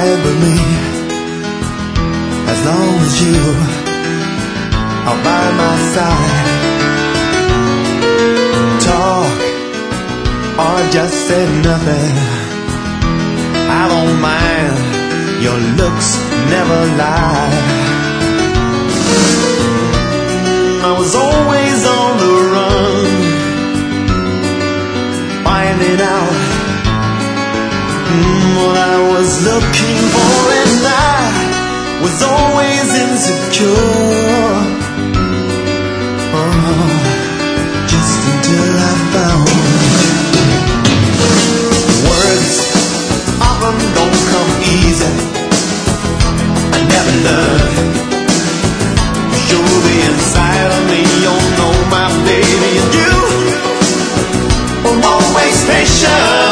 fine with me, as long as you are by my side. Talk or just say nothing, I don't mind, your looks never lie. I was always on the run, finding out what I was looking for, and I was always insecure. Oh, just until I found words often don't come easy. I never learned to show the inside of me. You know my baby, and you were always patient.